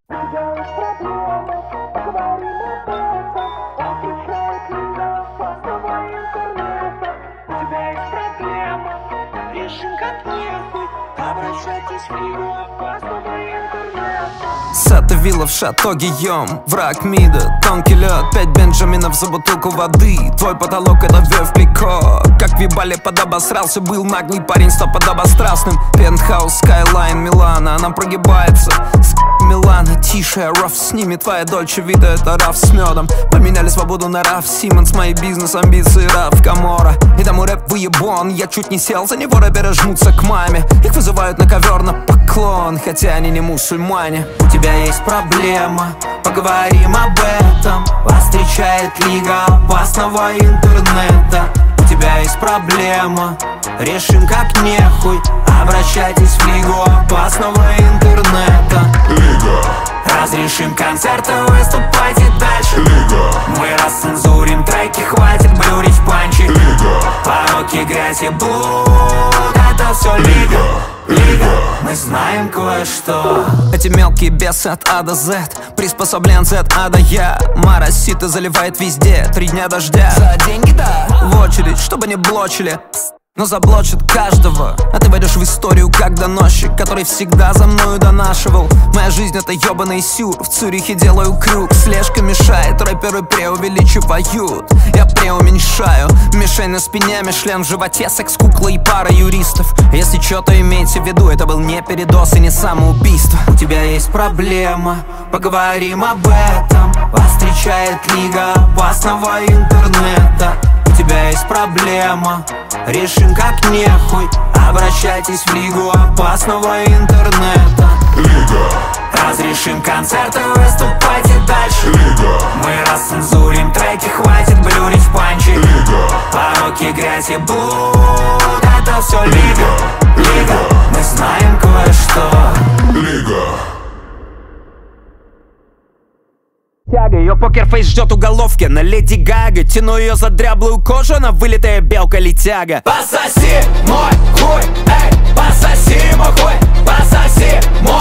Сета вилла в шато Гийом, враг мида, тонкий лед, 5 бенджаминов за бутылку воды. Твой потолок это вверх клико. Как в ебале подобосрался, был наглый парень, стал подобострастным. Пентхаус, скайлайн, Милана, она прогибается. Милана, тише, раф с ними, твоя дольче вида, это раф с медом. Поменяли свободу на раф Симмонс, мои бизнес, амбиции, раф Камора. И тому рэп выебон, я чуть не сел за него, рэперы жмутся к маме. Их вызывают на ковер на поклон, хотя они не мусульмане. У тебя есть проблема, поговорим об этом. Вас встречает лига опасного интернета. У тебя есть проблема, решим как нехуй. Обращайтесь в лигу опасного интернета. Лига. Разрешим концерты, выступайте дальше. Лига. Мы расцензурим треки, хватит блюрить панчи. Лига. Пороки, грязь и блуд, это все лига. Лига, мы знаем кое-что. Эти мелкие бесы от А до З, приспособленцы от А до Я. Моросит и заливает везде, 3 дня дождя. За деньги, да, в очередь, чтобы не блочили, но заблочат каждого. А ты войдешь в историю как доносчик, который всегда за мною донашивал. Моя жизнь это ебаный сюр, в Цюрихе делаю круг. Слежка мешает, рэперы преувеличивают, я преуменьшаю. Мишень на спине, Мишлен в животе, секс-кукла и пара юристов. Если что-то имейте в виду, это был не передоз и не самоубийство. У тебя есть проблема, поговорим об этом. Вас встречает лига опасного интернета. У тебя есть проблема, решим как нехуй. Обращайтесь в лигу опасного интернета. Лига. Разрешим концерты, выступайте дальше. Лига. Мы расцензурим треки, хватит блюрить панчи. Лига. Пороки, грязь и блуд, это все лига. Лига, мы знаем кое-что. Лига. Ее покерфейс ждет уголовки на Леди Гага. Тяну ее за дряблую кожу, она вылитая белка-летяга. Пососи мой хуй, эй, пососи мой хуй, пососи мой